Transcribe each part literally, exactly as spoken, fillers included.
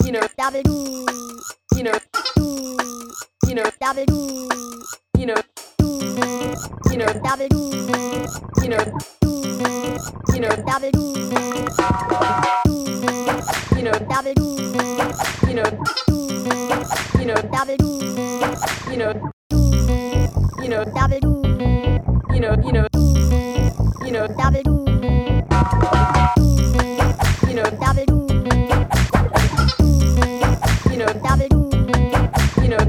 you know, double do, you know, do, you know, double do, you know, do, you know, double do, you know, do, you know, double do, do, you know, double do, you know, do, you know, double do, you know, do, you know, double do, you know, you know, do, you know, double do, you know, double do. You know, double do, you know,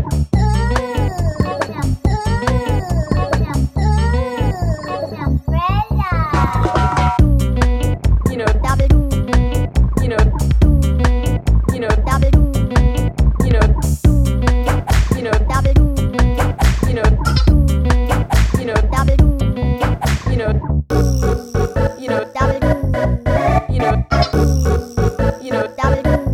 you know, double do, you know, you know, double do, you know, you know, double do, you know, you know, double do, you know, you know, double do, you know, you know, double do.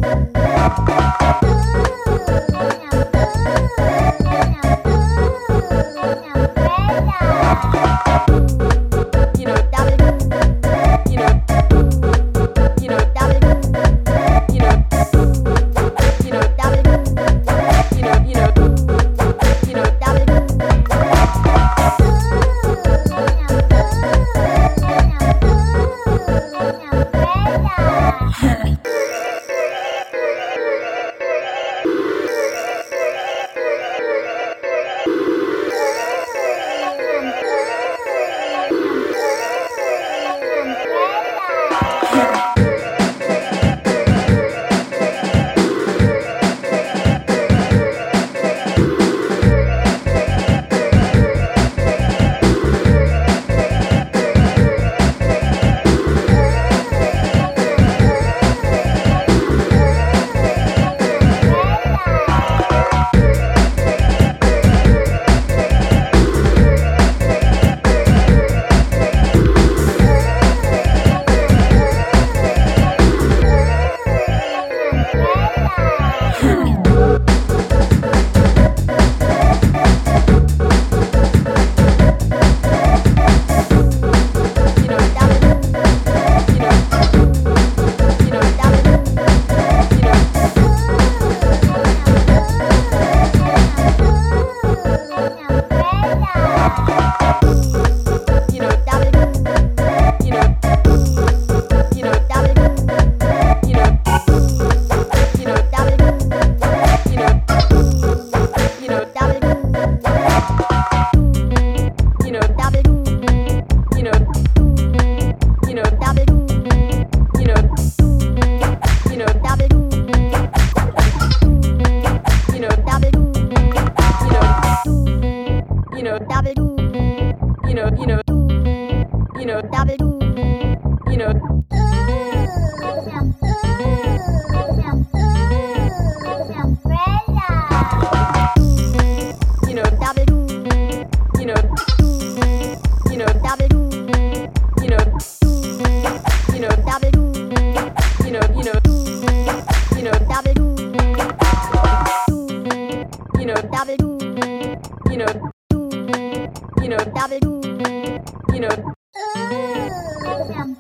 you know,